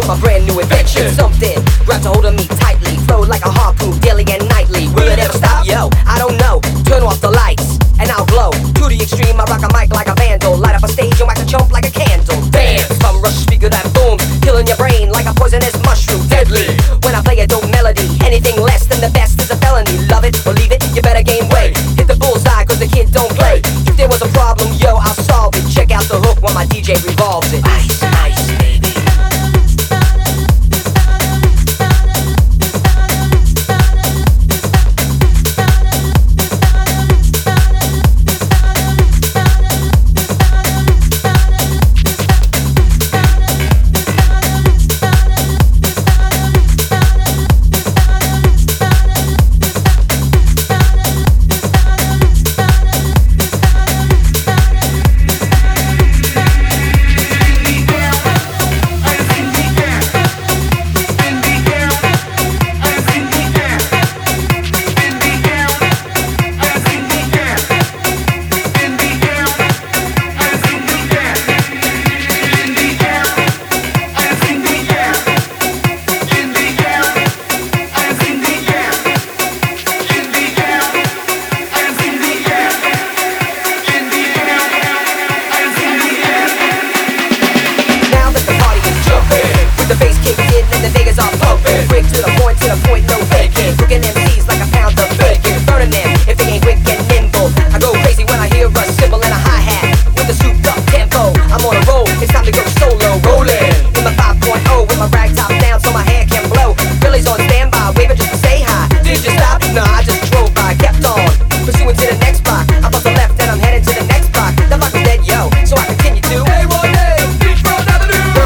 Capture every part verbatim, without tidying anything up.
with my brand new invention. Something grabs a hold of me tightly, flow like a harpoon daily and nightly. Will it ever stop? Yo, I don't know. Turn off the lights and I'll glow. To the extreme, I rock a mic like a vandal. Light up a stage and wax a chump like a candle. Dance from rush speaker that boom, killing your brain like a poisonous mushroom. Deadly when I play a dope melody. Anything less than the best is a felony. Love it or leave it, you better gain weight. Hit the bullseye cause the kid don't play. If there was a problem, yo, I'll solve it. Check out the hook while my D J revolves it. Ice, ice, baby.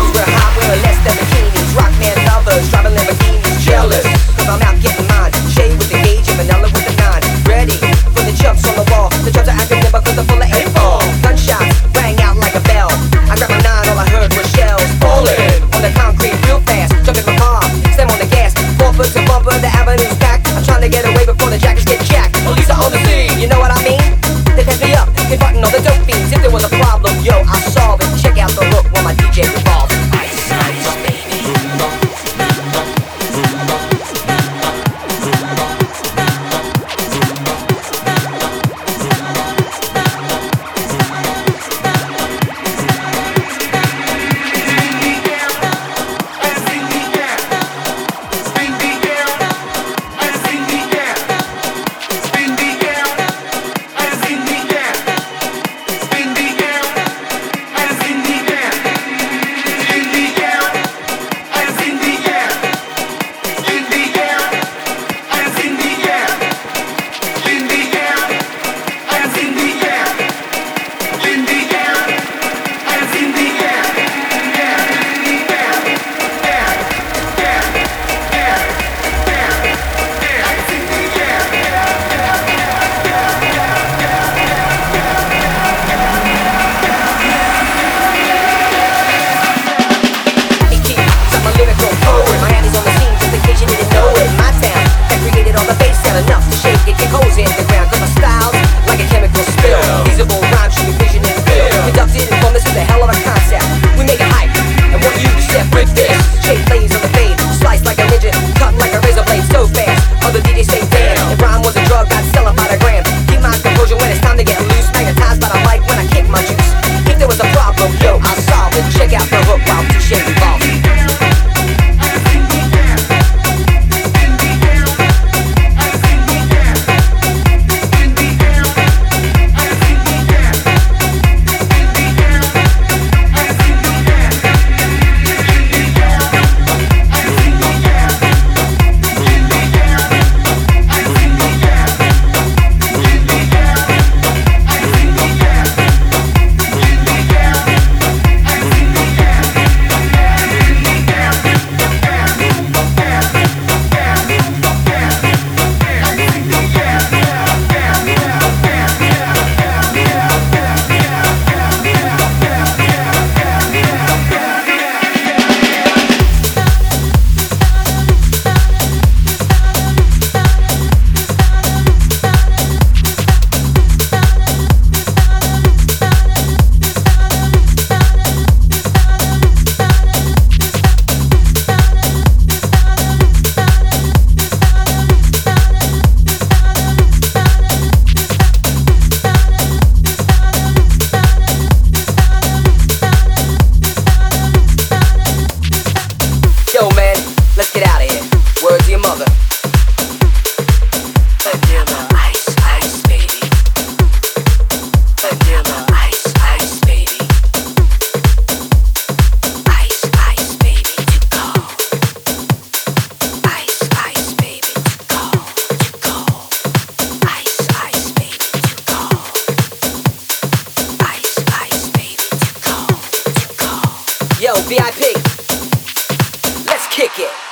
Driving Lamborghinis, jealous, cause I'm out getting mine. Shade Yo, V I P, let's kick it.